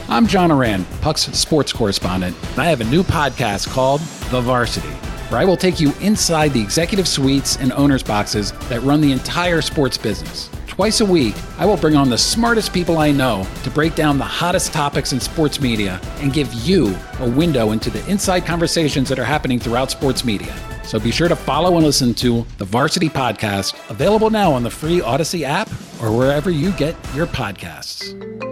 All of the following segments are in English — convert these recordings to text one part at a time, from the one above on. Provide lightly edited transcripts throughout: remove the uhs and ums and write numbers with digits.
I'm John Oran, Puck's sports correspondent, and I have a new podcast called The Varsity, where I will take you inside the executive suites and owners' boxes that run the entire sports business. Twice a week, I will bring on the smartest people I know to break down the hottest topics in sports media and give you a window into the inside conversations that are happening throughout sports media. So be sure to follow and listen to The Varsity Podcast, available now on the free Odyssey app or wherever you get your podcasts.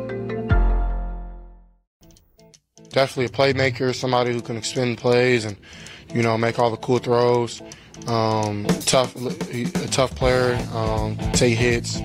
Definitely a playmaker, somebody who can extend plays and, make all the cool throws. A tough player, take hits,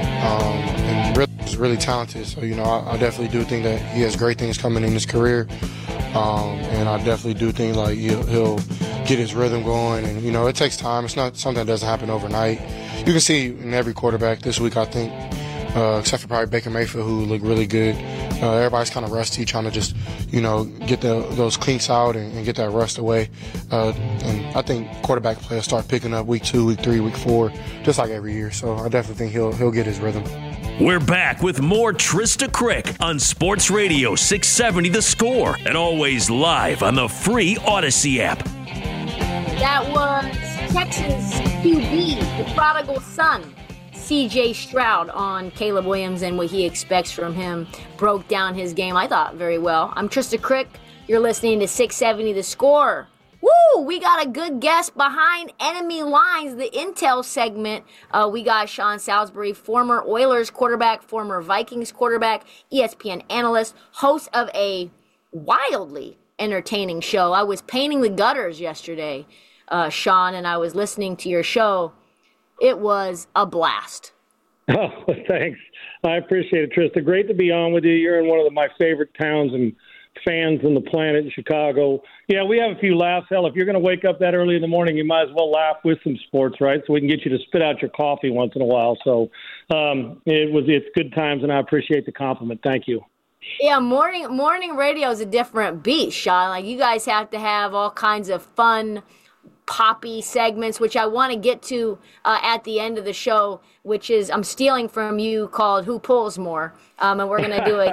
and really talented. So, I definitely do think that he has great things coming in his career. And I definitely do think like he'll get his rhythm going. And, it takes time. It's not something that doesn't happen overnight. You can see in every quarterback this week, I think, except for probably Baker Mayfield, who looked really good. Everybody's kind of rusty, trying to just, get those clinks out and get that rust away. And I think quarterback play will start picking up week 2, week 3, week 4, just like every year. So I definitely think he'll get his rhythm. We're back with more Trista Crick on Sports Radio 670 The Score, and always live on the free Odyssey app. That was Texas QB, the prodigal son, C.J. Stroud, on Caleb Williams and what he expects from him. Broke down his game, I thought, very well. I'm Trista Crick. You're listening to 670 The Score. Woo! We got a good guest behind enemy lines, the Intel segment. We got Sean Salisbury, former Oilers quarterback, former Vikings quarterback, ESPN analyst, host of a wildly entertaining show. I was painting the gutters yesterday, Sean, and I was listening to your show. It was a blast. Oh, thanks. I appreciate it, Trista. Great to be on with you. You're in one of my favorite towns and fans on the planet, Chicago. Yeah, we have a few laughs. Hell, if you're going to wake up that early in the morning, you might as well laugh with some sports, right? So we can get you to spit out your coffee once in a while. So it's good times, and I appreciate the compliment. Thank you. Yeah, morning radio is a different beast, Sean. Like, you guys have to have all kinds of fun, poppy segments, which I want to get to at the end of the show, which is I'm stealing from you, called Who Pulls More, and we're going to do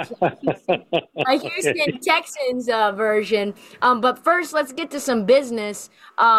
a Houston Texans version. But first, let's get to some business.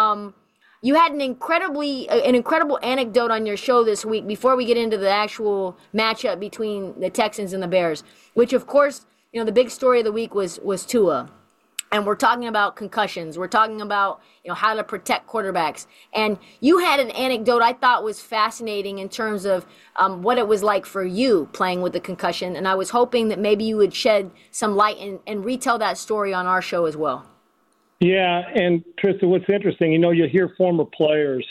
You had an incredible anecdote on your show this week before we get into the actual matchup between the Texans and the Bears, which, of course, the big story of the week was Tua. And we're talking about concussions. We're talking about, how to protect quarterbacks. And you had an anecdote I thought was fascinating in terms of what it was like for you playing with the concussion. And I was hoping that maybe you would shed some light and retell that story on our show as well. Yeah, and Trista, what's interesting, you hear former players,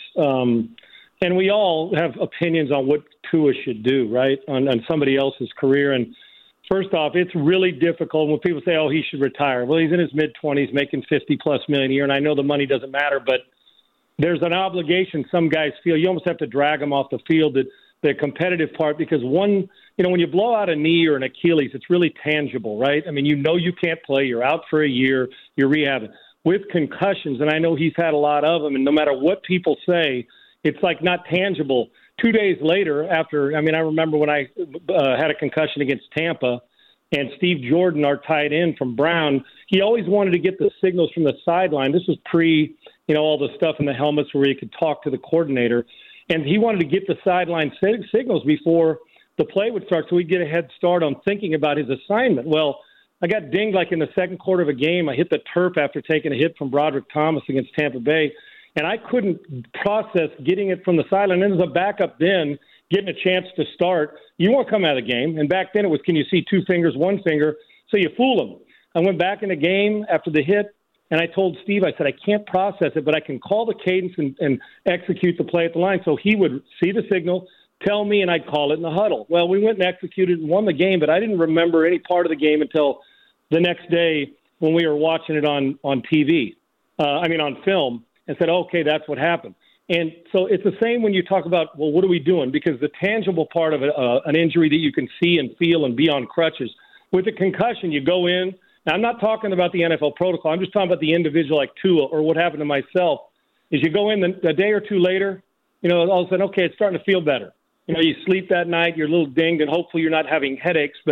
and we all have opinions on what Tua should do, right, on somebody else's career. And first off, it's really difficult when people say, he should retire. Well, he's in his mid-20s making $50+ million a year, and I know the money doesn't matter, but there's an obligation some guys feel. You almost have to drag them off the field, the competitive part, because when you blow out a knee or an Achilles, it's really tangible, right? I mean, you can't play. You're out for a year. You're rehabbing. With concussions, and I know he's had a lot of them, and no matter what people say, it's like not tangible. 2 days later, I remember when I had a concussion against Tampa, and Steve Jordan, our tight end from Brown, he always wanted to get the signals from the sideline. This was pre, all the stuff in the helmets where you could talk to the coordinator, and he wanted to get the sideline signals before the play would start so he'd get a head start on thinking about his assignment. Well, I got dinged like in the second quarter of a game. I hit the turf after taking a hit from Broderick Thomas against Tampa Bay. And I couldn't process getting it from the sideline. And as a backup then, getting a chance to start, you won't come out of the game. And back then it was, can you see 2 fingers, 1 finger? So you fool them. I went back in the game after the hit, and I told Steve, I said, I can't process it, but I can call the cadence and execute the play at the line. So he would see the signal, tell me, and I'd call it in the huddle. Well, we went and executed and won the game, but I didn't remember any part of the game until the next day when we were watching it on TV, on film. And said, okay, that's what happened. And so it's the same when you talk about, well, what are we doing? Because the tangible part of an injury that you can see and feel and be on crutches. With a concussion, you go in. Now, I'm not talking about the NFL protocol. I'm just talking about the individual like Tua or what happened to myself. Is you go in a day or two later, all of a sudden, okay, it's starting to feel better. You sleep that night, you're a little dinged, and hopefully you're not having headaches. But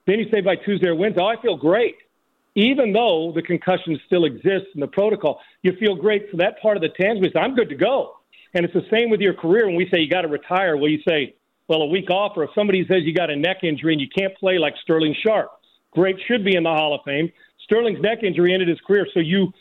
Then you say by Tuesday or Wednesday, I feel great. Even though the concussion still exists in the protocol, you feel great. So that part of the tangible, I'm good to go. And it's the same with your career. When we say you got to retire, well, you say, well, a week off, or if somebody says you got a neck injury and you can't play, like Sterling Sharp, great, should be in the Hall of Fame. Sterling's neck injury ended his career, so you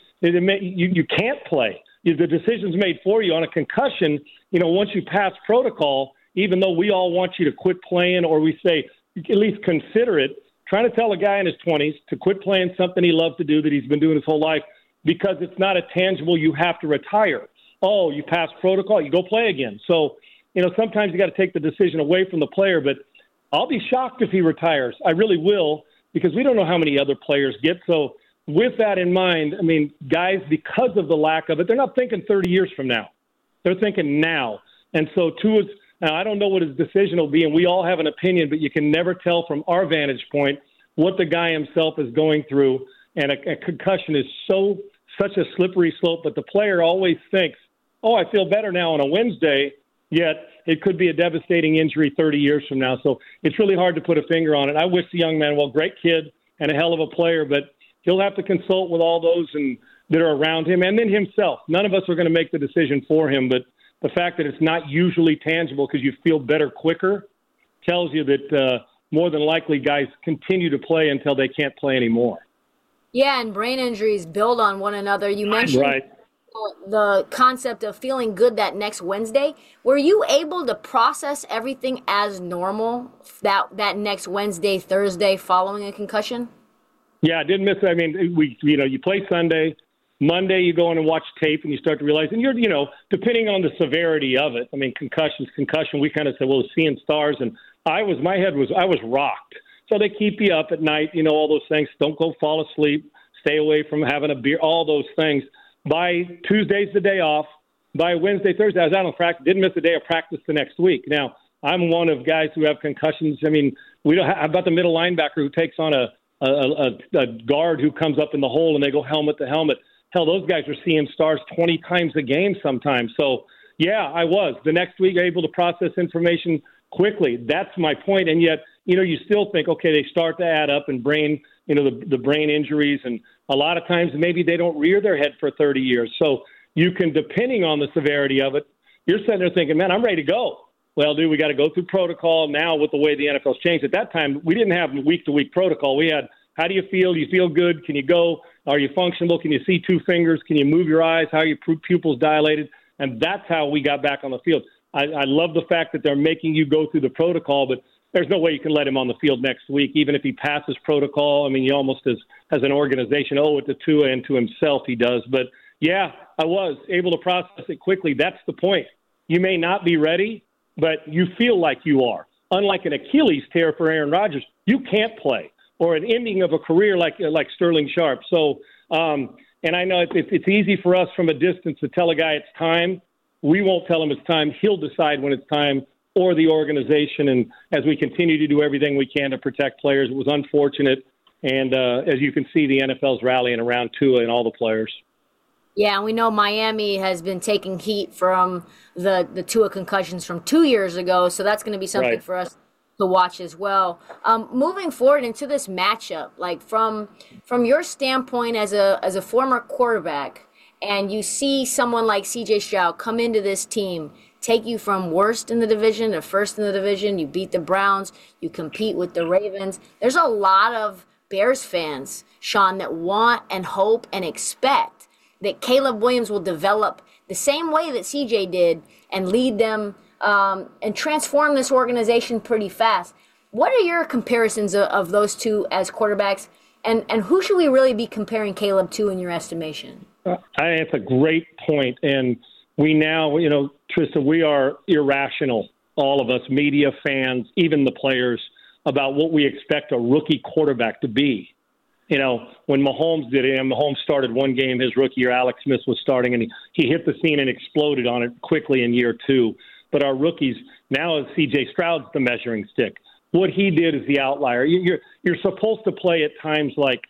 can't play. The decision's made for you. On a concussion, once you pass protocol, even though we all want you to quit playing, or we say at least consider it, trying to tell a guy in his 20s to quit playing something he loves to do that he's been doing his whole life because it's not a tangible you have to retire. Oh, you pass protocol, you go play again. So, sometimes you got to take the decision away from the player, but I'll be shocked if he retires. I really will, because we don't know how many other players get. So with that in mind, guys, because of the lack of it, they're not thinking 30 years from now. They're thinking now. And so now I don't know what his decision will be, and we all have an opinion, but you can never tell from our vantage point what the guy himself is going through. And a concussion is such a slippery slope, but the player always thinks, I feel better now on a Wednesday, yet it could be a devastating injury 30 years from now. So it's really hard to put a finger on it. I wish the young man, great kid and a hell of a player, but he'll have to consult with all those that are around him and then himself. None of us are going to make the decision for him, but the fact that it's not usually tangible because you feel better quicker tells you that more than likely guys continue to play until they can't play anymore. Yeah, and brain injuries build on one another. You mentioned the concept of feeling good that next Wednesday. Were you able to process everything as normal that next Wednesday, Thursday following a concussion? Yeah, I didn't miss it. You play Sunday. Monday, you go in and watch tape, and you start to realize, and you're, depending on the severity of it. Concussion. We kind of said, well, seeing stars, and I was rocked. So they keep you up at night, all those things. Don't go fall asleep. Stay away from having a beer. All those things. By Tuesday's the day off. By Wednesday, Thursday, I was out on practice. Didn't miss a day of practice the next week. Now, I'm one of guys who have concussions. We don't have about the middle linebacker who takes on a guard who comes up in the hole and they go helmet to helmet. Hell, those guys are seeing stars 20 times a game sometimes. So, yeah, I was. The next week, able to process information quickly. That's my point. And yet, you still think, okay, they start to add up and brain, the brain injuries. And a lot of times maybe they don't rear their head for 30 years. So you can, depending on the severity of it, you're sitting there thinking, man, I'm ready to go. Well, dude, we got to go through protocol now with the way the NFL's changed. At that time, we didn't have week-to-week protocol. We had, how do you feel? Do you feel good? Can you go? Are you functional? Can you see two fingers? Can you move your eyes? How are your pupils dilated? And that's how we got back on the field. I love the fact that they're making you go through the protocol, but there's no way you can let him on the field next week, even if he passes protocol. He almost as an organization owe it to Tua and to himself he does. But, yeah, I was able to process it quickly. That's the point. You may not be ready, but you feel like you are. Unlike an Achilles tear for Aaron Rodgers, you can't play, or an ending of a career like Sterling Sharp. So, and I know it's easy for us from a distance to tell a guy it's time. We won't tell him it's time. He'll decide when it's time, or the organization. And as we continue to do everything we can to protect players, it was unfortunate. And as you can see, the NFL's rallying around Tua and all the players. Yeah, and we know Miami has been taking heat from the Tua concussions from 2 years ago, so that's going to be something for us to watch as well. Moving forward into this matchup, like from your standpoint as a former quarterback, and you see someone like C.J. Stroud come into this team, take you from worst in the division to first in the division, you beat the Browns, you compete with the Ravens. There's a lot of Bears fans, Sean, that want and hope and expect that Caleb Williams will develop the same way that CJ did and lead them and transform this organization pretty fast. What are your comparisons of those two as quarterbacks, and who should we really be comparing Caleb to in your estimation? I think it's a great point. And we now, Trista, we are irrational, all of us, media, fans, even the players, about what we expect a rookie quarterback to be. When Mahomes did it, and Mahomes started one game his rookie year, Alex Smith was starting, and he hit the scene and exploded on it quickly in year two. But our rookies, now C.J. Stroud's the measuring stick. What he did is the outlier. You're supposed to play at times like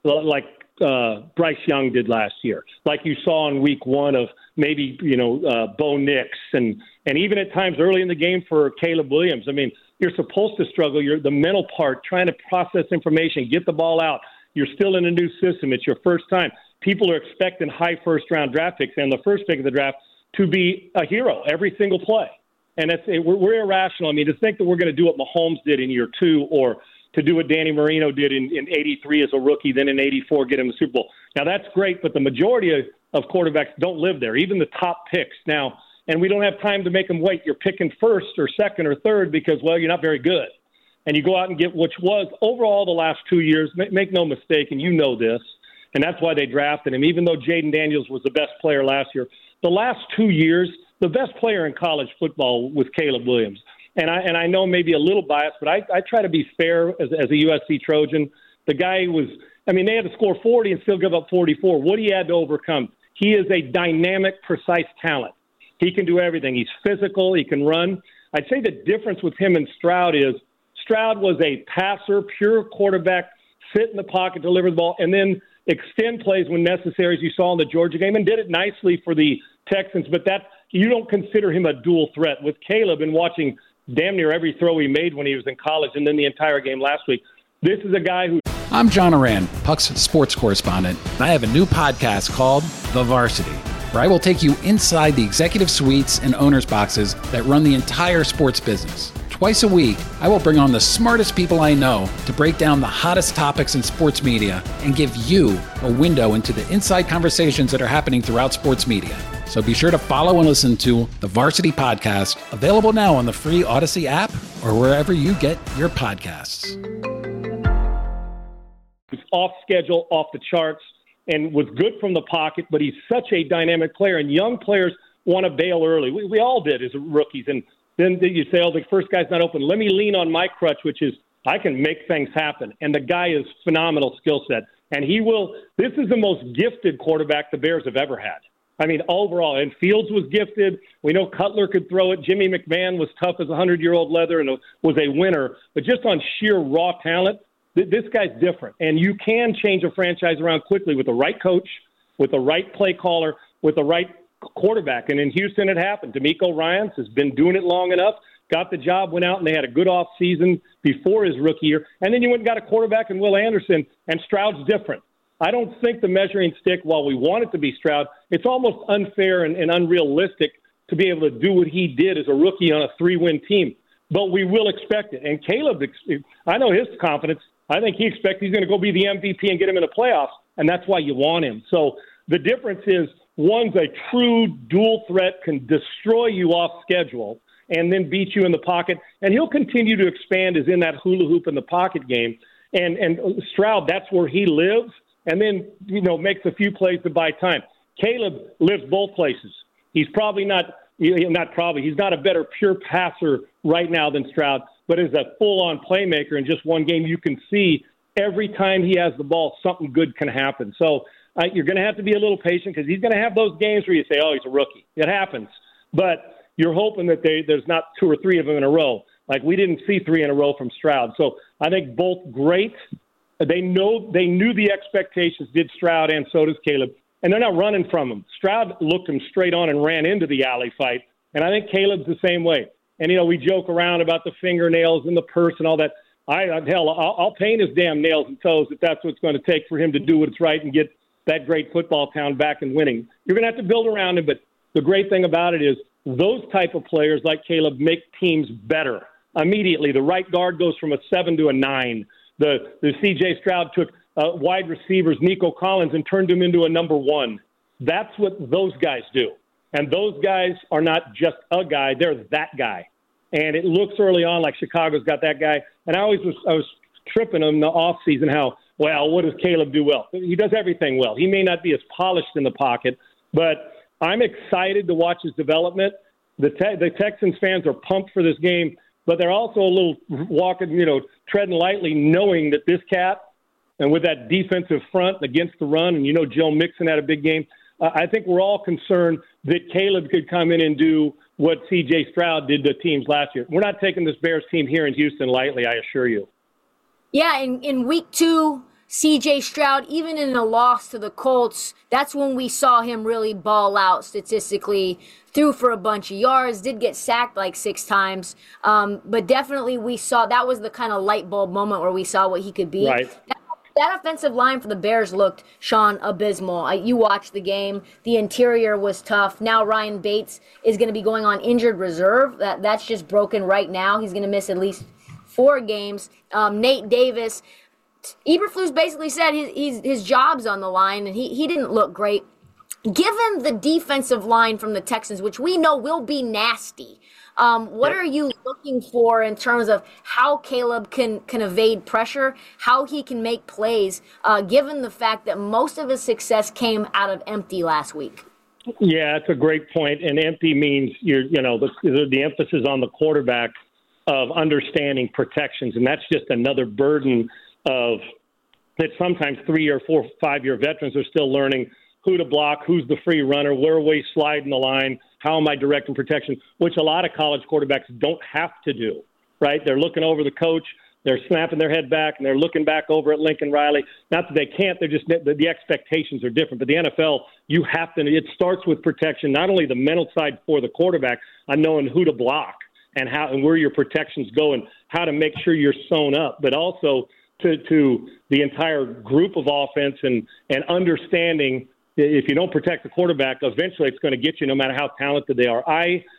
Bryce Young did last year, like you saw in week one of maybe, Bo Nix, and even at times early in the game for Caleb Williams. you're supposed to struggle. You're the mental part, trying to process information, get the ball out. You're still in a new system. It's your first time. People are expecting high first-round draft picks and the first pick of the draft to be a hero every single play. And we're irrational. I mean, to think that we're going to do what Mahomes did in year 2 or to do what Danny Marino did in 83 as a rookie, then in 84 get him the Super Bowl. Now, that's great, but the majority of quarterbacks don't live there, even the top picks. Now, and we don't have time to make them wait. You're picking first or second or third because, well, you're not very good. And you go out and get which was overall the last 2 years, make no mistake, and you know this, and that's why they drafted him, even though Jaden Daniels was the best player last year. The last 2 years, the best player in college football was Caleb Williams. And I know maybe a little biased, but I try to be fair as a USC Trojan. The guy was, I mean, they had to score 40 and still give up 44. What he had to overcome. He is a dynamic, precise talent. He can do everything. He's physical. He can run. I'd say the difference with him and Stroud is Stroud was a passer, pure quarterback, sit in the pocket, deliver the ball, and then extend plays when necessary, as you saw in the Georgia game, and did it nicely for the Texans. But that you don't consider him a dual threat. With Caleb and watching damn near every throw he made when he was in college and then the entire game last week, this is a guy who... I'm John Oran, Puck's sports correspondent, and I have a new podcast called The Varsity, where I will take you inside the executive suites and owners' boxes that run the entire sports business. Twice a week, I will bring on the smartest people I know to break down the hottest topics in sports media and give you a window into the inside conversations that are happening throughout sports media. So be sure to follow and listen to the Varsity Podcast, available now on the free Odyssey app or wherever you get your podcasts. He's off schedule, off the charts, and was good from the pocket, but he's such a dynamic player, and young players want to bail early. We all did as rookies, and then you say, oh, the first guy's not open. Let me lean on my crutch, which is I can make things happen. And the guy is phenomenal skill set. And he will – this is the most gifted quarterback the Bears have ever had. I mean, overall. And Fields was gifted. We know Cutler could throw it. Jimmy McMahon was tough as a 100-year-old leather and was a winner. But just on sheer raw talent, this guy's different. And you can change a franchise around quickly with the right coach, with the right play caller, with the right quarterback. And in Houston, it happened. DeMeco Ryans has been doing it long enough, got the job, went out, and they had a good off season before his rookie year. And then you went and got a quarterback in Will Anderson, and Stroud's different. I don't think the measuring stick, while we want it to be Stroud, it's almost unfair and unrealistic to be able to do what he did as a rookie on a 3-win team. But we will expect it. And Caleb, I know his confidence. I think he expects he's going to go be the MVP and get him in the playoffs, and that's why you want him. So the difference is one's a true dual threat, can destroy you off schedule, and then beat you in the pocket. And he'll continue to expand as in that hula hoop in the pocket game. And Stroud, that's where he lives, and then, makes a few plays to buy time. Caleb lives both places. He's probably he's not a better pure passer right now than Stroud, but as a full-on playmaker in just one game, you can see every time he has the ball, something good can happen. So you're going to have to be a little patient because he's going to have those games where you say, oh, he's a rookie. It happens. But you're hoping that there's not 2 or 3 of them in a row. Like we didn't see 3 in a row from Stroud. So I think both great. They knew the expectations, did Stroud, and so does Caleb. And they're not running from him. Stroud looked him straight on and ran into the alley fight. And I think Caleb's the same way. And, we joke around about the fingernails and the purse and all that. I'll paint his damn nails and toes if that's what it's going to take for him to do what's right and get that great football town back and winning. You're going to have to build around him, but the great thing about it is those type of players like Caleb make teams better immediately. The right guard goes from a 7 to a 9. The C.J. Stroud took wide receivers, Nico Collins, and turned him into a number 1. That's what those guys do. And those guys are not just a guy, they're that guy. And it looks early on like Chicago's got that guy. And I was tripping on the offseason how, what does Caleb do well? He does everything well. He may not be as polished in the pocket, but I'm excited to watch his development. The Texans fans are pumped for this game, but they're also a little treading lightly, knowing that this cat, and with that defensive front against the run, and Joe Mixon had a big game, I think we're all concerned that Caleb could come in and do what C.J. Stroud did to teams last year. We're not taking this Bears team here in Houston lightly, I assure you. Yeah, in week 2, CJ Stroud, even in a loss to the Colts, that's when we saw him really ball out statistically. Threw for a bunch of yards, did get sacked like 6 times. But definitely we saw that was the kind of light bulb moment where we saw what he could be. Right. That offensive line for the Bears looked, Sean, abysmal. You watched the game. The interior was tough. Now Ryan Bates is going to be going on injured reserve. That's just broken right now. He's going to miss at least 4 games. Nate Davis, Eberflus basically said his job's on the line, and he didn't look great. Given the defensive line from the Texans, which we know will be nasty, what are you looking for in terms of how Caleb can evade pressure, how he can make plays, given the fact that most of his success came out of empty last week? Yeah, that's a great point. And empty means the emphasis on the quarterback of understanding protections, and that's just another burden of that. Sometimes 3 or 4, 5 year veterans are still learning who to block, who's the free runner, where are we sliding the line, how am I directing protection, which a lot of college quarterbacks don't have to do, right? They're looking over the coach, they're snapping their head back, and they're looking back over at Lincoln Riley. Not that they can't, they're just the expectations are different. But the NFL, you have to, it starts with protection, not only the mental side for the quarterback on knowing who to block and how and where your protections go and how to make sure you're sewn up, but also to the entire group of offense and understanding if you don't protect the quarterback, eventually it's going to get you no matter how talented they are.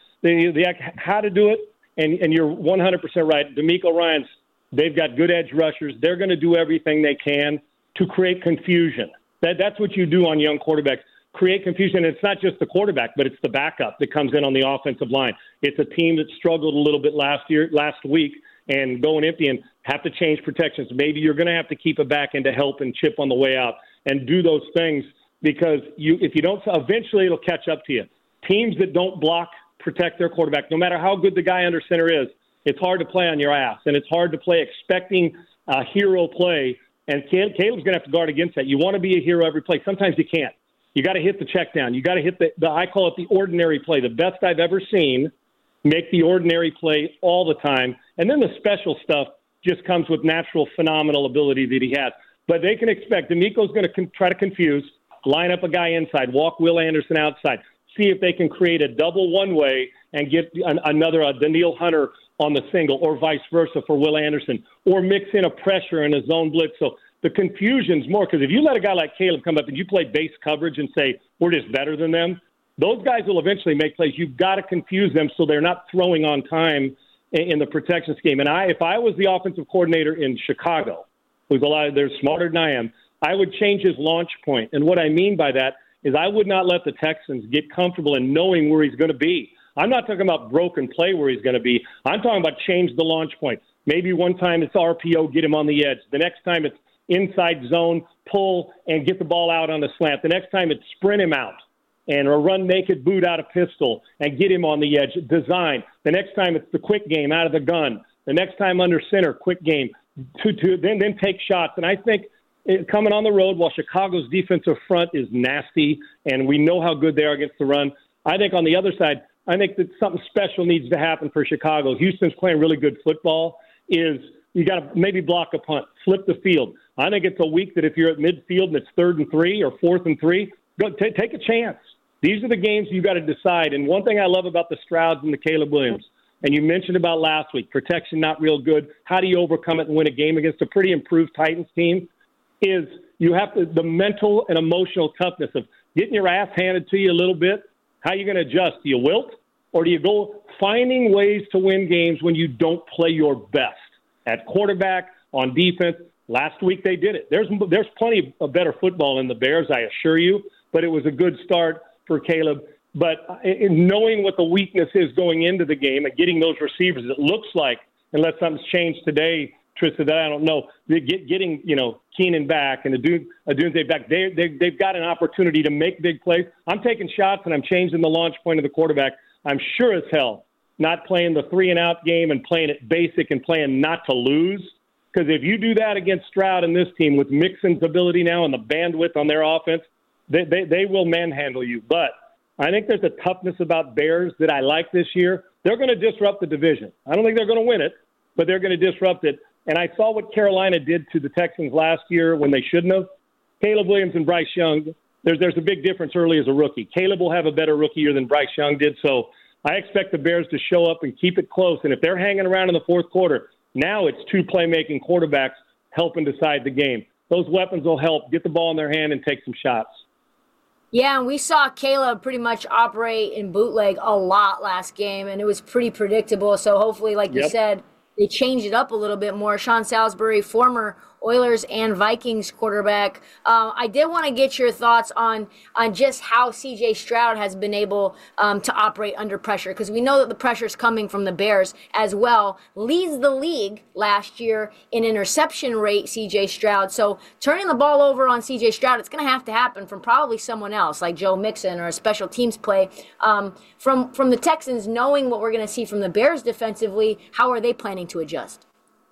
How to do it, and you're 100% right. DeMeco Ryans, they've got good edge rushers. They're going to do everything they can to create confusion. That's what you do on young quarterbacks. Create confusion. And it's not just the quarterback, but it's the backup that comes in on the offensive line. It's a team that struggled a little bit last week, and going empty and have to change protections. Maybe you're going to have to keep it back in to help and chip on the way out and do those things. Because if you don't, eventually it'll catch up to you. Teams that don't protect their quarterback, no matter how good the guy under center is, it's hard to play on your ass, and it's hard to play expecting a hero play. And Caleb's going to have to guard against that. You want to be a hero every play. Sometimes you can't. You got to hit the check down. You got to hit the I call it the ordinary play, the best I've ever seen. Make the ordinary play all the time, and then the special stuff just comes with natural, phenomenal ability that he has. But they can expect DeMeco's going to try to confuse. Line up a guy inside, walk Will Anderson outside, see if they can create a double one-way and get another Daniil Hunter on the single or vice versa for Will Anderson, or mix in a pressure and a zone blitz. So the confusion's more because if you let a guy like Caleb come up and you play base coverage and say, we're just better than them, those guys will eventually make plays. You've got to confuse them so they're not throwing on time in the protection scheme. And if I was the offensive coordinator in Chicago, they're smarter than I am, I would change his launch point. And what I mean by that is I would not let the Texans get comfortable in knowing where he's going to be. I'm not talking about broken play where he's going to be. I'm talking about change the launch point. Maybe one time it's RPO, get him on the edge. The next time it's inside zone, pull, and get the ball out on the slant. The next time it's sprint him out and a run naked boot out of pistol and get him on the edge. Design. The next time it's the quick game out of the gun. The next time under center, quick game. Then take shots. And I think coming on the road, while Chicago's defensive front is nasty, and we know how good they are against the run, I think on the other side, I think that something special needs to happen for Chicago. Houston's playing really good football. You got to maybe block a punt, flip the field. I think it's a week that if you're at midfield and it's 3rd and 3 or 4th and 3, go take a chance. These are the games you got to decide. And one thing I love about the Strouds and the Caleb Williams, and you mentioned about last week, protection not real good. How do you overcome it and win a game against a pretty improved Titans team? Is you have the mental and emotional toughness of getting your ass handed to you a little bit. How are you going to adjust? Do you wilt, or do you go finding ways to win games when you don't play your best? At quarterback, on defense, last week they did it. There's plenty of better football in the Bears, I assure you, but it was a good start for Caleb. But in knowing what the weakness is going into the game and getting those receivers, it looks like, unless something's changed today, Trista, that I don't know, getting Keenan back and Odunze back, they've got an opportunity to make big plays. I'm taking shots and I'm changing the launch point of the quarterback. I'm sure as hell not playing the 3-and-out game and playing it basic and playing not to lose. Because if you do that against Stroud and this team with Mixon's ability now and the bandwidth on their offense, they will manhandle you. But I think there's a toughness about Bears that I like this year. They're going to disrupt the division. I don't think they're going to win it, but they're going to disrupt it. And I saw what Carolina did to the Texans last year when they shouldn't have. Caleb Williams and Bryce Young, there's a big difference early as a rookie. Caleb will have a better rookie year than Bryce Young did, so I expect the Bears to show up and keep it close. And if they're hanging around in the fourth quarter, now it's two playmaking quarterbacks helping decide the game. Those weapons will help get the ball in their hand and take some shots. Yeah, and we saw Caleb pretty much operate in bootleg a lot last game, and it was pretty predictable. So hopefully, like you said, they changed it up a little bit more. Sean Salisbury, former Oilers and Vikings quarterback. I did want to get your thoughts on just how C.J. Stroud has been able to operate under pressure, because we know that the pressure is coming from the Bears as well. Leads the league last year in interception rate, C.J. Stroud. So turning the ball over on C.J. Stroud, it's going to have to happen from probably someone else like Joe Mixon or a special teams play. From the Texans, knowing what we're going to see from the Bears defensively, how are they planning to adjust?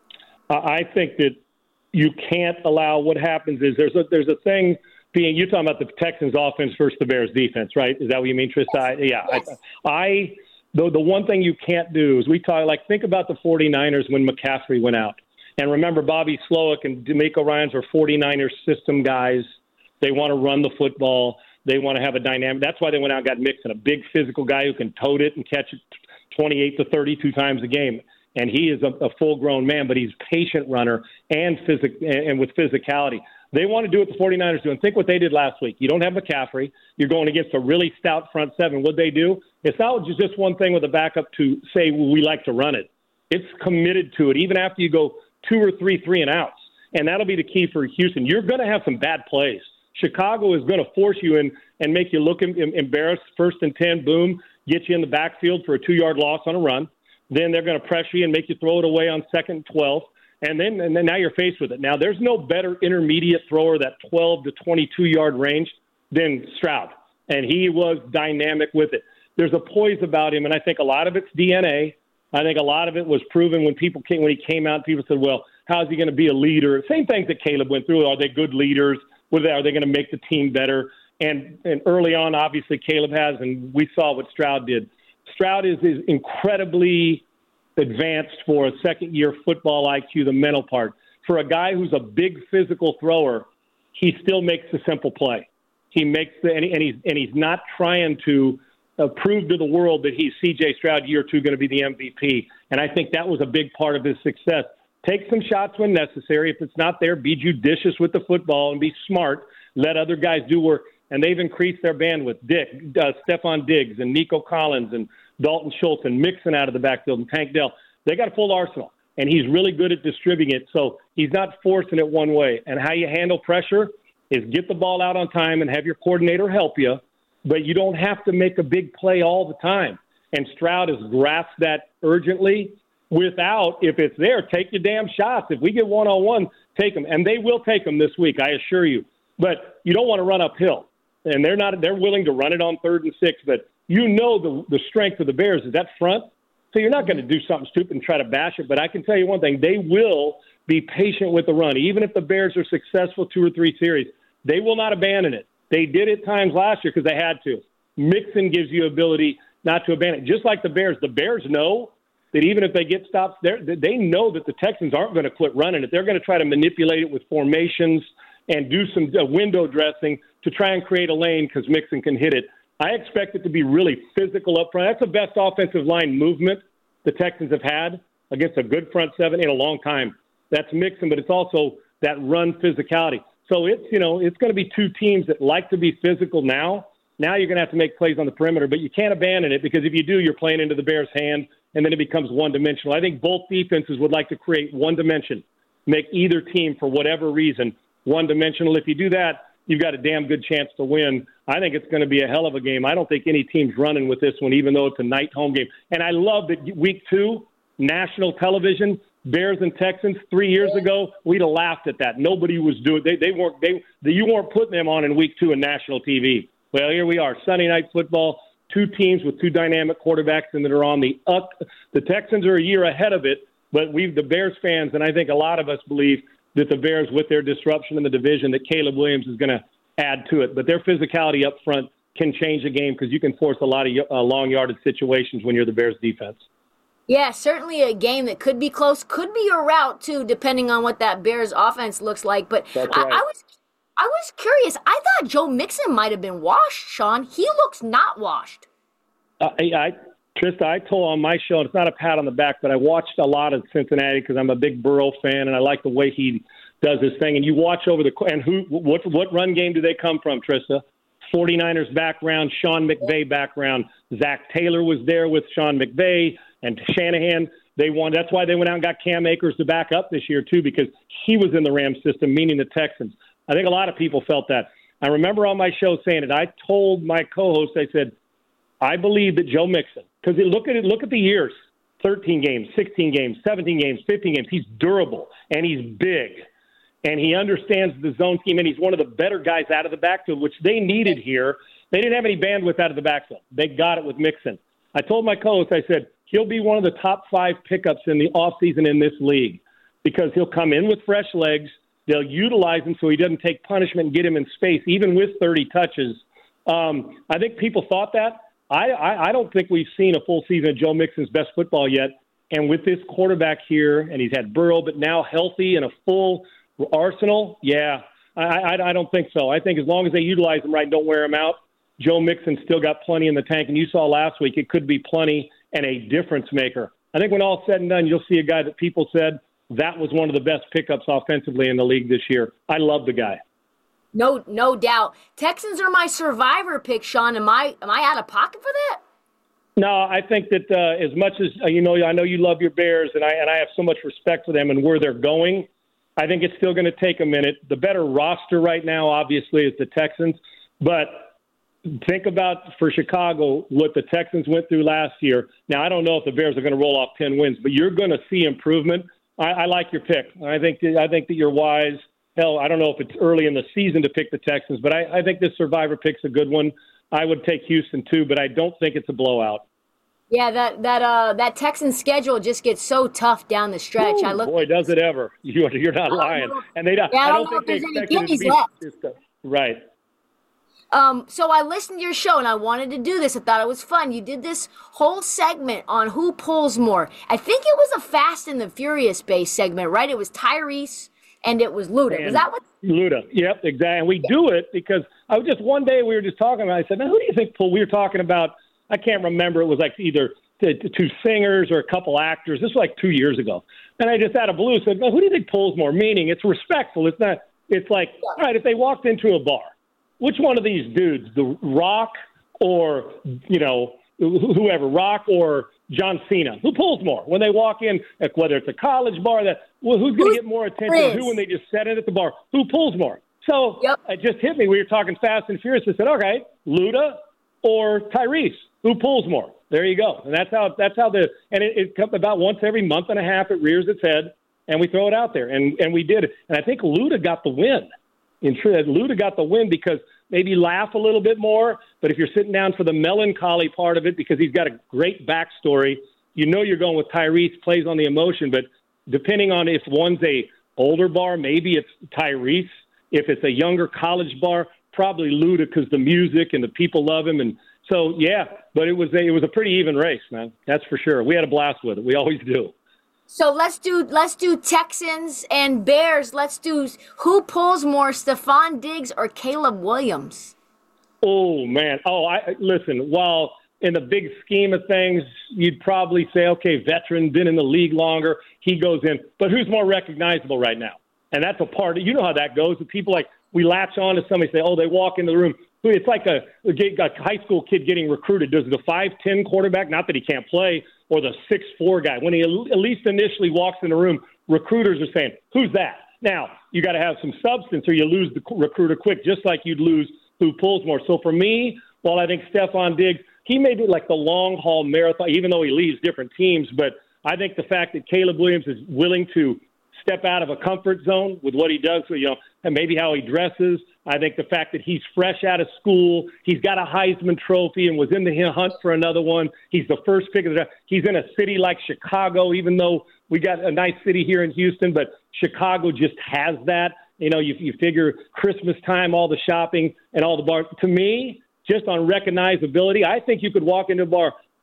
I think that you can't allow what happens is there's a thing being, you're talking about the Texans offense versus the Bears defense, right? Is that what you mean, Trista? Yeah. Yes. The one thing you can't do is think about the 49ers when McCaffrey went out. And remember, Bobby Slowick and DeMeco Ryans are 49ers system guys. They want to run the football. They want to have a dynamic. That's why they went out and got Mixon, a big physical guy who can tote it and catch it 28 to 32 times a game. And he is a full-grown man, but he's a patient runner and with physicality. They want to do what the 49ers do. And think what they did last week. You don't have McCaffrey. You're going against a really stout front seven. What they do? It's not just one thing with a backup to say, well, we like to run it. It's committed to it, even after you go 2 or 3 3-and-outs. And that'll be the key for Houston. You're going to have some bad plays. Chicago is going to force you in and make you look embarrassed. 1st and 10, boom, get you in the backfield for a 2-yard loss on a run. Then they're going to pressure you and make you throw it away on 2nd and 12. And then now you're faced with it. Now, there's no better intermediate thrower, that 12 to 22-yard range, than Stroud. And he was dynamic with it. There's a poise about him, and I think a lot of it's DNA. I think a lot of it was proven when he came out, people said, well, how is he going to be a leader? Same things that Caleb went through. Are they good leaders? Are they going to make the team better? And early on, obviously, Caleb has, and we saw what Stroud did. Stroud is incredibly advanced for a second-year football IQ, the mental part. For a guy who's a big physical thrower, he still makes the simple play. He makes and he's not trying to prove to the world that he's C.J. Stroud year 2 going to be the MVP. And I think that was a big part of his success. Take some shots when necessary. If it's not there, be judicious with the football and be smart. Let other guys do work. And they've increased their bandwidth. Stephon Diggs and Nico Collins and Dalton Schultz and Mixon out of the backfield and Tank Dell. They got a full arsenal, and he's really good at distributing it. So he's not forcing it one way. And how you handle pressure is get the ball out on time and have your coordinator help you, but you don't have to make a big play all the time. And Stroud has grasped that urgently. Without, if it's there, take your damn shots. If we get one-on-one, take them. And they will take them this week, I assure you. But you don't want to run uphill. And they're willing to run it on 3rd and 6, but you know the strength of the Bears is that front. So you're not going to do something stupid and try to bash it. But I can tell you one thing, they will be patient with the run. Even if the Bears are successful 2 or 3 series, they will not abandon it. They did it times last year because they had to. Mixon gives you ability not to abandon it. Just like the Bears know that even if they get stopped, they know that the Texans aren't going to quit running it. They're going to try to manipulate it with formations and do some window dressing to try and create a lane because Mixon can hit it. I expect it to be really physical up front. That's the best offensive line movement the Texans have had against a good front seven in a long time. That's Mixon, but it's also that run physicality. So it's going to be 2 teams that like to be physical now. Now you're going to have to make plays on the perimeter, but you can't abandon it because if you do, you're playing into the Bears' hand, and then it becomes one-dimensional. I think both defenses would like to create one dimension, make either team, for whatever reason, one-dimensional. If you do that, you've got a damn good chance to win. I think it's going to be a hell of a game. I don't think any team's running with this one, even though it's a night home game. And I love that week 2, national television, Bears and Texans. 3 years ago, we'd have laughed at that. Nobody was doing. You weren't putting them on in week 2 in national TV. Well, here we are, Sunday night football. 2 teams with 2 dynamic quarterbacks and that are on the up. The Texans are a year ahead of it, but the Bears fans, and I think a lot of us believe that the Bears, with their disruption in the division, that Caleb Williams is going to add to it. But their physicality up front can change a game because you can force a lot of long yardage situations when you're the Bears defense. Yeah, certainly a game that could be close, could be a rout too, depending on what that Bears offense looks like. But That's right. I was curious. I thought Joe Mixon might have been washed, Sean. He looks not washed. Trista, I told on my show, and it's not a pat on the back, but I watched a lot of Cincinnati because I'm a big Burrow fan, and I like the way he does his thing. And you watch over what run game do they come from, Trista? 49ers background, Sean McVay background. Zach Taylor was there with Sean McVay and Shanahan. They won. That's why they went out and got Cam Akers to back up this year, too, because he was in the Rams system, meaning the Texans. I think a lot of people felt that. I remember on my show saying it. I told my co-host, I said, I believe that Joe Mixon, because look at the years, 13 games, 16 games, 17 games, 15 games. He's durable, and he's big, and he understands the zone scheme, and he's one of the better guys out of the backfield, which they needed here. They didn't have any bandwidth out of the backfield. They got it with Mixon. I told my co-host, I said, he'll be one of the top 5 pickups in the offseason in this league because he'll come in with fresh legs. They'll utilize him so he doesn't take punishment and get him in space, even with 30 touches. I think people thought that. I don't think we've seen a full season of Joe Mixon's best football yet. And with this quarterback here, and he's had Burrow, but now healthy and a full arsenal, I don't think so. I think as long as they utilize him right and don't wear him out, Joe Mixon's still got plenty in the tank. And you saw last week, it could be plenty and a difference maker. I think when all's said and done, you'll see a guy that people said that was one of the best pickups offensively in the league this year. I love the guy. No doubt. Texans are my survivor pick, Sean. Am I out of pocket for that? No, I think that as much as I know you love your Bears, and I have so much respect for them and where they're going. I think it's still going to take a minute. The better roster right now, obviously, is the Texans. But think about, for Chicago, what the Texans went through last year. Now, I don't know if the Bears are going to roll off 10 wins, but you're going to see improvement. I like your pick. I think that you're wise. Hell, I don't know if it's early in the season to pick the Texans, but I think this survivor pick's a good one. I would take Houston too, but I don't think it's a blowout. Yeah, that Texans schedule just gets so tough down the stretch. Ooh, boy, does it ever! You're not lying, and they don't. I don't think they expected it to be right. So I listened to your show, and I wanted to do this. I thought it was fun. You did this whole segment on who pulls more. I think it was a Fast and the Furious-based segment, right? It was Tyrese and it was Luda. Was that what? Luda, yep, exactly. And we do it because one day we were just talking about it. I said, now, who do you think pulled? We were talking about, I can't remember. It was like either two singers or a couple actors. This was like 2 years ago. And I just out of blue said, well, who do you think pulls more? Meaning it's respectful. It's not, it's like, all right, if they walked into a bar, which one of these dudes, The Rock or, whoever, Rock or John Cena, who pulls more when they walk in, whether it's a college bar, who's going to get more attention? Who, when they just set it at the bar, who pulls more? So It just hit me. We were talking Fast and Furious. I said, okay, Luda or Tyrese, who pulls more? There you go. And that's how it comes about once every month and a half. It rears its head, and we throw it out there, and we did it. And I think Luda got the win. Luda got the win because maybe laugh a little bit more, but if you're sitting down for the melancholy part of it because he's got a great backstory, you're going with Tyrese, plays on the emotion. But depending on if one's a older bar, maybe it's Tyrese. If it's a younger college bar, probably Luda because the music and the people love him. And so, but it was a pretty even race, man. That's for sure. We had a blast with it. We always do. So let's do Texans and Bears. Let's do who pulls more, Stephon Diggs or Caleb Williams? Oh, man. Listen, while in the big scheme of things, you'd probably say, okay, veteran, been in the league longer, he goes in. But who's more recognizable right now? And that's a part of, how that goes. The people we latch on to somebody, say, they walk in the room. It's like a high school kid getting recruited. Does the 5'10" quarterback, not that he can't play, or the 6'4" guy, when he at least initially walks in the room, recruiters are saying, who's that? Now, you got to have some substance or you lose the recruiter quick, just like you'd lose who pulls more. So for me, while I think Stephon Diggs, he may be like the long-haul marathon, even though he leaves different teams, but I think the fact that Caleb Williams is willing to step out of a comfort zone with what he does, and maybe how he dresses. I think the fact that he's fresh out of school, he's got a Heisman Trophy and was in the hunt for another one. He's the first pick of the draft. He's in a city like Chicago, even though we got a nice city here in Houston, but Chicago just has that. You figure Christmas time, all the shopping and all the bars. To me, just on recognizability, I think you could walk into a bar.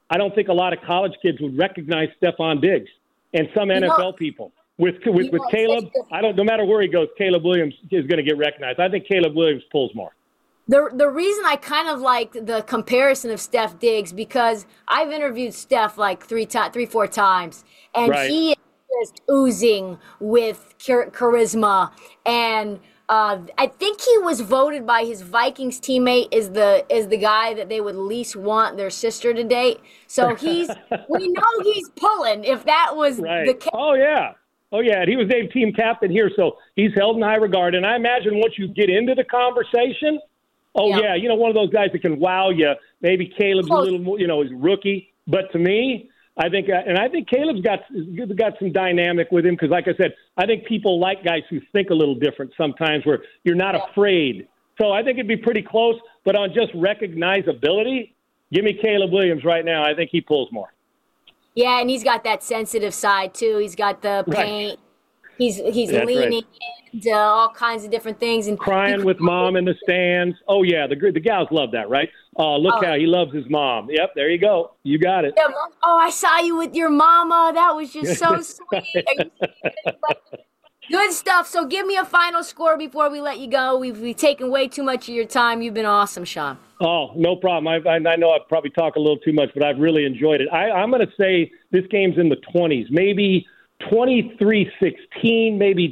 I don't think a lot of college kids would recognize Stephon Diggs and some NFL people. With Caleb, no matter where he goes, Caleb Williams is going to get recognized. I think Caleb Williams pulls more. The reason I kind of like the comparison of Steph Diggs, because I've interviewed Steph like 4 times, and he is just oozing with charisma. And I think he was voted by his Vikings teammate as the guy that they would least want their sister to date. So we know he's pulling. If that was the case. Oh yeah. And he was named team captain here, so he's held in high regard. And I imagine once you get into the conversation. One of those guys that can wow you. Maybe Caleb's a little more, he's a rookie. But to me, I think Caleb's got some dynamic with him because, like I said, I think people like guys who think a little different sometimes where you're not afraid. So I think it'd be pretty close. But on just recognizability, give me Caleb Williams right now. I think he pulls more. Yeah, and he's got that sensitive side, too. He's got the paint. Right. He's leaning into all kinds of different things. And crying with mom in the stands. Oh, yeah, the gals love that, right? Look how he loves his mom. Yep, there you go. You got it. Yeah, I saw you with your mama. That was just so sweet. Good stuff. So give me a final score before we let you go. We've taken way too much of your time. You've been awesome, Sean. Oh, no problem. I know I probably talk a little too much, but I've really enjoyed it. I'm going to say this game's in the 20s, maybe 23-16, maybe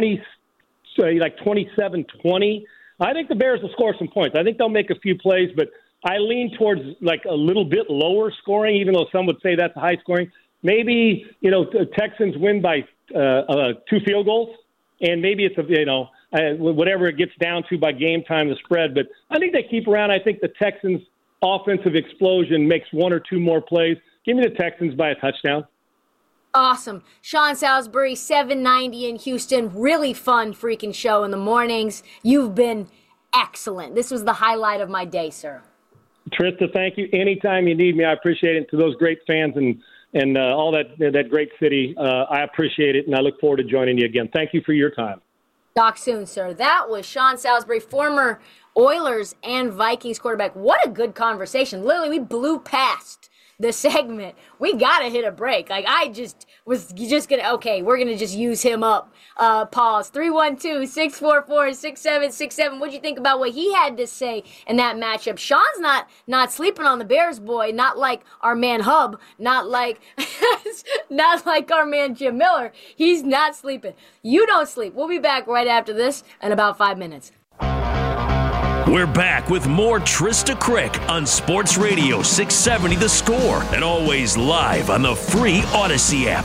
27-20. I think the Bears will score some points. I think they'll make a few plays, but I lean towards like a little bit lower scoring, even though some would say that's high scoring. Maybe, the Texans win by 2 field goals, and maybe it's whatever it gets down to by game time, the spread. But I think they keep around. I think the Texans' offensive explosion makes 1 or 2 more plays. Give me the Texans by a touchdown. Awesome. Sean Salisbury, 790 in Houston. Really fun freaking show in the mornings. You've been excellent. This was the highlight of my day, sir. Trista, thank you. Anytime you need me, I appreciate it. To those great fans and all that great city, I appreciate it, and I look forward to joining you again. Thank you for your time. Talk soon, sir. That was Sean Salisbury, former Oilers and Vikings quarterback. What a good conversation. Literally, we blew past the segment. We got to hit a break. Like, I just was just going to, we're going to just use him up. Pause. 312-644-6767. What'd you think about what he had to say in that matchup? Sean's not sleeping on the Bears, boy. Not like our man Hub. Not like our man Jim Miller. He's not sleeping. You don't sleep. We'll be back right after this in about 5 minutes. We're back with more Trista Crick on Sports Radio 670 The Score, and always live on the free Odyssey app.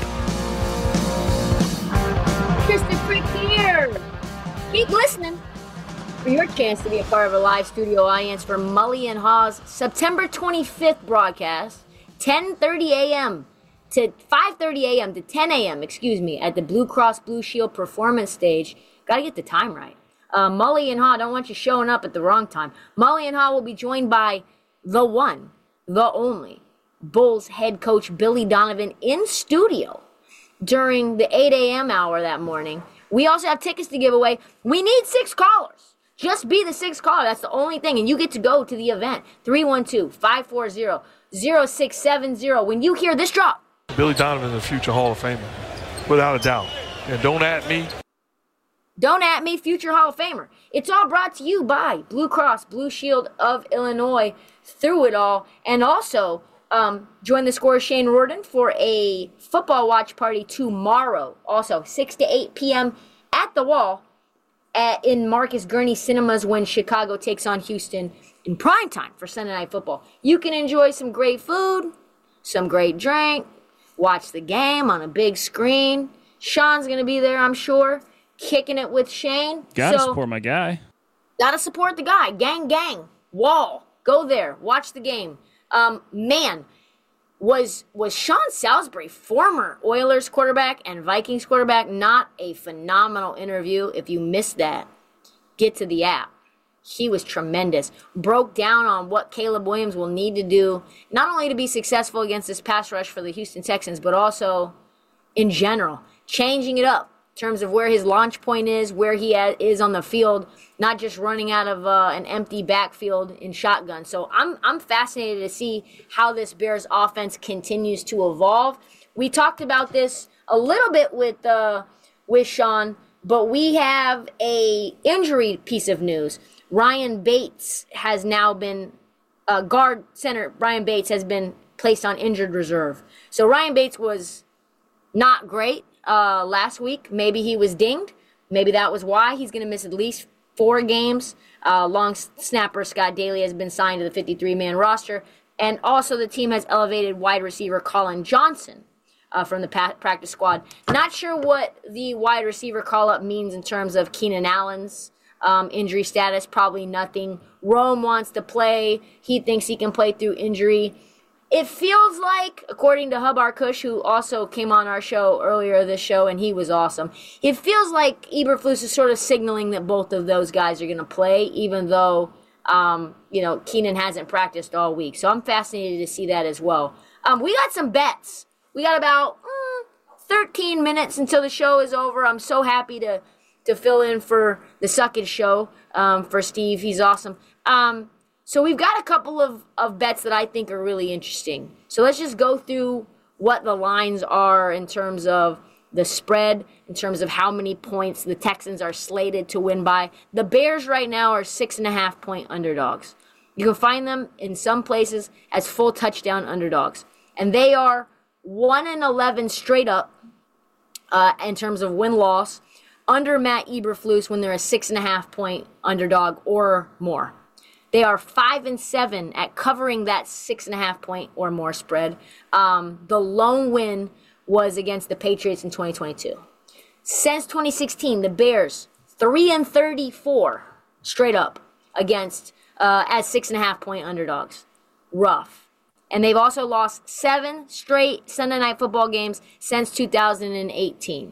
Trista Crick here. Keep listening for your chance to be a part of a live studio audience for Mully and Hawes September 25th broadcast, 10:30 a.m. to 5:30 a.m. to 10 a.m. at the Blue Cross Blue Shield Performance Stage. Got to get the time right. Mully and Haw, don't want you showing up at the wrong time. Mully and Haw will be joined by the one, the only, Bulls head coach Billy Donovan in studio during the 8 a.m. hour that morning. We also have tickets to give away. We need 6 callers. Just be the 6th caller. That's the only thing. And you get to go to the event. 312-540-0670. When you hear this drop. Billy Donovan is a future Hall of Famer, without a doubt. And don't at me. Don't at me, future Hall of Famer. It's all brought to you by Blue Cross Blue Shield of Illinois through it all. And also, join the Score Shane Rorden for a football watch party tomorrow. Also, 6 to 8 p.m. at the Wall in Marcus Gurney Cinemas when Chicago takes on Houston in prime time for Sunday Night Football. You can enjoy some great food, some great drink, watch the game on a big screen. Sean's going to be there, I'm sure. Kicking it with Shane. Gotta support my guy. Gotta support the guy. Gang, gang. Wall. Go there. Watch the game. Man, was Sean Salisbury, former Oilers quarterback and Vikings quarterback, not a phenomenal interview? If you missed that, get to the app. He was tremendous. Broke down on what Caleb Williams will need to do, not only to be successful against this pass rush for the Houston Texans, but also in general, changing it up. in terms of where his launch point is, where he is on the field, not just running out of an empty backfield in shotgun. So I'm fascinated to see how this Bears offense continues to evolve. We talked about this a little bit with Sean, but we have a injury piece of news. Ryan Bates has now been guard center. Ryan Bates has been placed on injured reserve. So Ryan Bates was not great last week. Maybe he was dinged. Maybe that was why. He's going to miss at least 4 games. Long snapper Scott Daly has been signed to the 53-man roster. And also the team has elevated wide receiver Colin Johnson from the practice squad. Not sure what the wide receiver call-up means in terms of Keenan Allen's injury status. Probably nothing. Rome wants to play. He thinks he can play through injury. It feels like, according to Hub Arkush, who also came on our show earlier this show, and he was awesome, it feels like Eberflus is sort of signaling that both of those guys are going to play, even though, Keenan hasn't practiced all week. So I'm fascinated to see that as well. We got some bets. We got about 13 minutes until the show is over. I'm so happy to fill in for the Suckage show for Steve. He's awesome. So we've got a couple of bets that I think are really interesting. So let's just go through what the lines are in terms of the spread, in terms of how many points the Texans are slated to win by. The Bears right now are 6.5-point underdogs. You can find them in some places as full touchdown underdogs. And they are 1-11 straight up in terms of win-loss under Matt Eberflus when they're a 6.5-point underdog or more. They are 5-7 at covering that 6.5-point or more spread. The lone win was against the Patriots in 2022. Since 2016, the Bears 3-34 straight up against as 6.5-point underdogs. Rough. And they've also lost 7 straight Sunday Night Football games since 2018.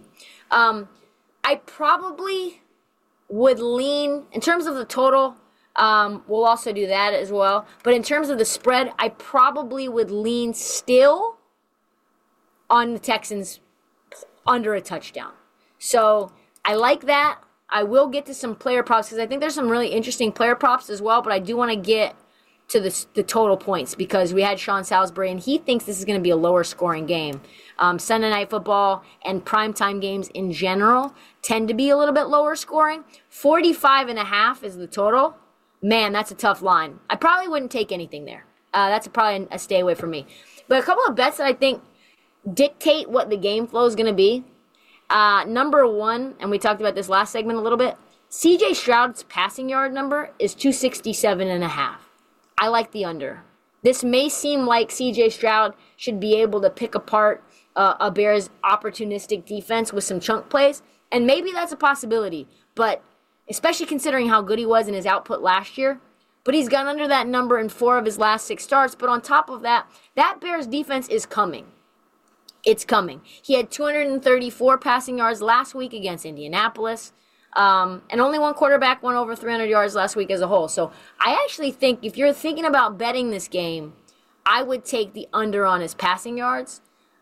I probably would lean, in terms of the total, we'll also do that as well. But in terms of the spread, I probably would lean still on the Texans under a touchdown. So I like that. I will get to some player props because I think there's some really interesting player props as well. But I do want to get to the total points because we had Sean Salisbury and he thinks this is going to be a lower scoring game. Sunday Night Football and primetime games in general tend to be a little bit lower scoring. 45.5 is the total. Man, that's a tough line. I probably wouldn't take anything there. That's probably a stay away from me. But a couple of bets that I think dictate what the game flow is going to be. Number one, and we talked about this last segment a little bit, C.J. Stroud's passing yard number is 267.5. I like the under. This may seem like C.J. Stroud should be able to pick apart a Bears' opportunistic defense with some chunk plays, and maybe that's a possibility, but especially considering how good he was in his output last year. But he's gone under that number in 4 of his last 6 starts. But on top of that, that Bears defense is coming. It's coming. He had 234 passing yards last week against Indianapolis. And only one quarterback went over 300 yards last week as a whole. So I actually think if you're thinking about betting this game, I would take the under on his passing yards.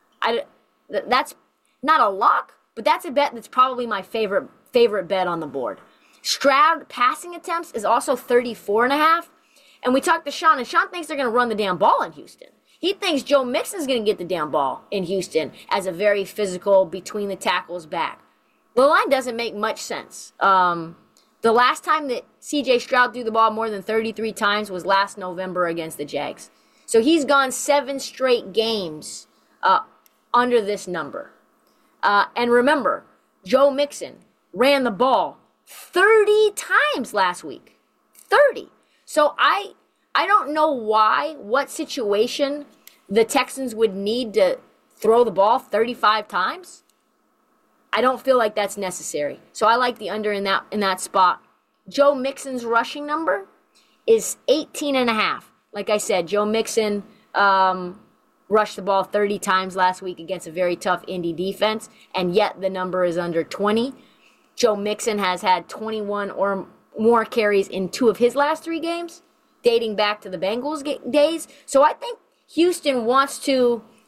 That's not a lock, but that's a bet that's probably my favorite bet on the board. Stroud passing attempts is also 34.5. And we talked to Sean, and Sean thinks they're going to run the damn ball in Houston. He thinks Joe Mixon's going to get the damn ball in Houston as a very physical, between the tackles back. The line doesn't make much sense. The last time that C.J. Stroud threw the ball more than 33 times was last November against the Jags. So he's gone 7 straight games under this number. And remember, Joe Mixon ran the ball 30 times last week. 30. So I don't know what situation the Texans would need to throw the ball 35 times. I don't feel like that's necessary. So I like the under in that spot. Joe Mixon's rushing number is 18.5. Like I said, Joe Mixon rushed the ball 30 times last week against a very tough Indy defense, and yet the number is under 20. Joe Mixon has had 21 or more carries in 2 of his last 3 games, dating back to the Bengals days. So I think Houston wants to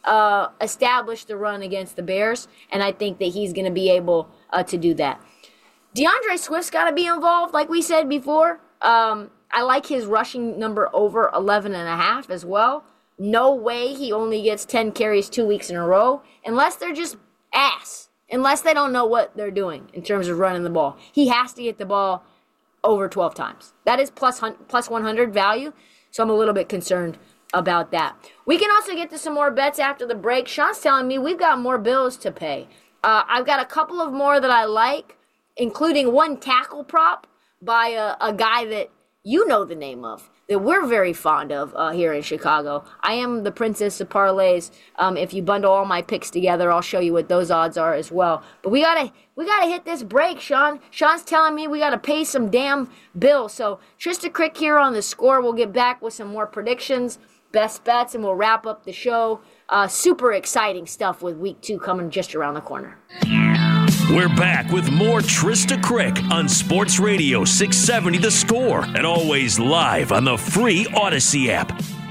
establish the run against the Bears, and I think that he's going to be able to do that. DeAndre Swift's got to be involved, like we said before. I like his rushing number over 11.5 as well. No way he only gets 10 carries 2 weeks in a row, unless they're just ass, unless they don't know what they're doing in terms of running the ball. He has to get the ball over 12 times. That is plus 100 value, so I'm a little bit concerned about that. We can also get to some more bets after the break. Sean's telling me we've got more bills to pay. I've got a couple of more that I like, including one tackle prop by a guy that you know the name of, that we're very fond of here in Chicago. I am the princess of parlays. If you bundle all my picks together, I'll show you what those odds are as well. But we gotta hit this break, Sean. Sean's telling me we gotta pay some damn bills. So Trista Crick here on The Score. We'll get back with some more predictions, best bets, and we'll wrap up the show. Super exciting stuff with Week 2 coming just around the corner. We're back with more Trista Crick on Sports Radio 670 The Score, and always live on the free Odyssey app.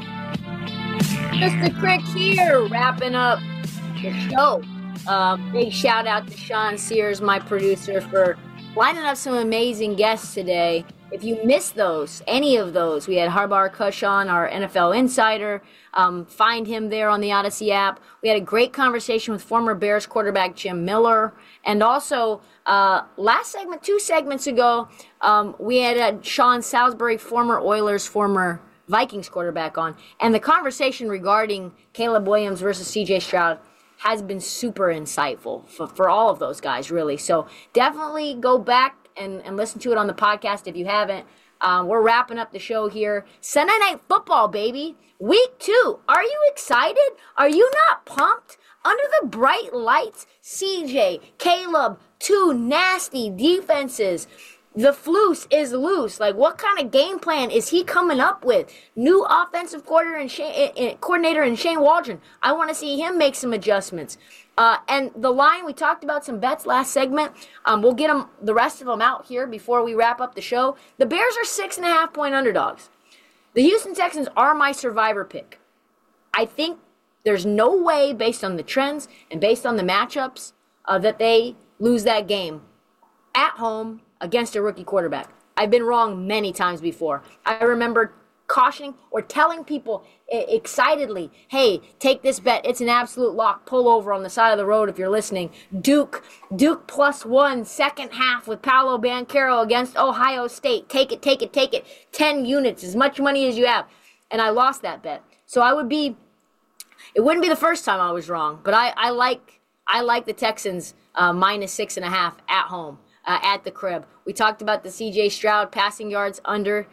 Trista Crick here, wrapping up the show. Big shout out to Sean Sears, my producer, for lining up some amazing guests today. If you missed those, any of those, we had Harbar Kush on, our NFL insider. Find him there on the Odyssey app. We had a great conversation with former Bears quarterback Jim Miller. And also, last segment, 2 segments ago, we had Sean Salisbury, former Oilers, former Vikings quarterback on. And the conversation regarding Caleb Williams versus C.J. Stroud has been super insightful for all of those guys, really. So definitely go back and listen to it on the podcast if you haven't. We're wrapping up the show here. Sunday Night Football, baby. Week 2. Are you excited? Are you not pumped? Under the bright lights, CJ, Caleb, 2 nasty defenses. The Floose is loose. Like, what kind of game plan is he coming up with? New offensive coordinator in Shane Waldron. I want to see him make some adjustments. And the line, we talked about some bets last segment. We'll get the rest of them out here before we wrap up the show. The Bears are 6.5-point underdogs. The Houston Texans are my survivor pick. I think there's no way, based on the trends and based on the matchups, that they lose that game at home against a rookie quarterback. I've been wrong many times before. I remember cautioning or telling people excitedly, hey, take this bet. It's an absolute lock. Pull over on the side of the road if you're listening. Duke +1 second half with Paolo Banchero against Ohio State. Take it. 10 units, as much money as you have. And I lost that bet. So it wouldn't be the first time I was wrong, but I like the Texans -6.5 at home. At the crib. We talked about the C.J. Stroud passing yards under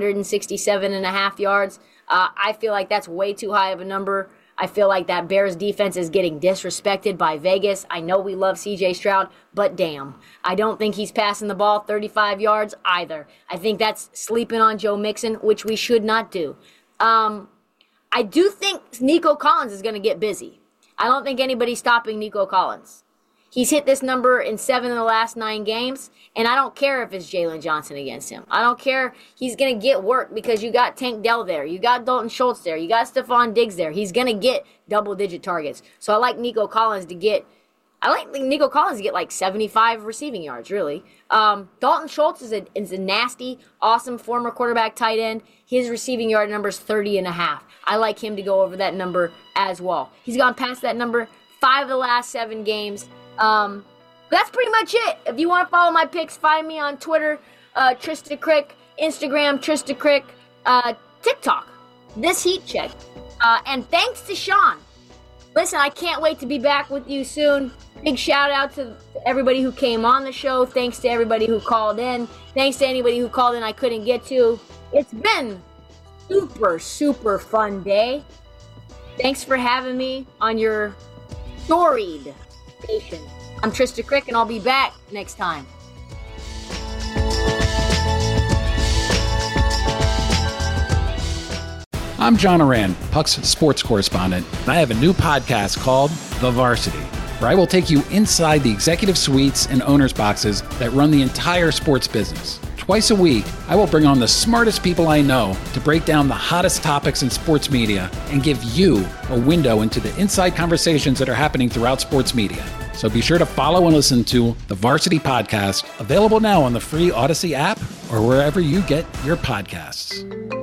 267.5 yards. I feel like that's way too high of a number. I feel like that Bears defense is getting disrespected by Vegas. I know we love C.J. Stroud, but damn. I don't think he's passing the ball 35 yards either. I think that's sleeping on Joe Mixon, which we should not do. I do think Nico Collins is going to get busy. I don't think anybody's stopping Nico Collins. He's hit this number in 7 of the last 9 games, and I don't care if it's Jalen Johnson against him. I don't care. He's going to get work because you got Tank Dell there. You got Dalton Schultz there. You got Stephon Diggs there. He's going to get double-digit targets. So I like Nico Collins to get like 75 receiving yards, really. Dalton Schultz is a nasty, awesome former quarterback tight end. His receiving yard number is 30.5. I like him to go over that number as well. He's gone past that number 5 of the last 7 games. That's pretty much it. If you want to follow my picks, find me on Twitter, Trista Crick, Instagram, Trista Crick, TikTok, This Heat Check. And thanks to Sean. Listen, I can't wait to be back with you soon. Big shout out to everybody who came on the show. Thanks to everybody who called in. Thanks to anybody who called in I couldn't get to. It's been super, super fun day. Thanks for having me on your storied station. I'm Trista Crick, and I'll be back next time. I'm John Oran, Puck's sports correspondent, and I have a new podcast called The Varsity, where I will take you inside the executive suites and owners' boxes that run the entire sports business. Twice a week, I will bring on the smartest people I know to break down the hottest topics in sports media and give you a window into the inside conversations that are happening throughout sports media. So be sure to follow and listen to the Varsity Podcast, available now on the free Odyssey app or wherever you get your podcasts.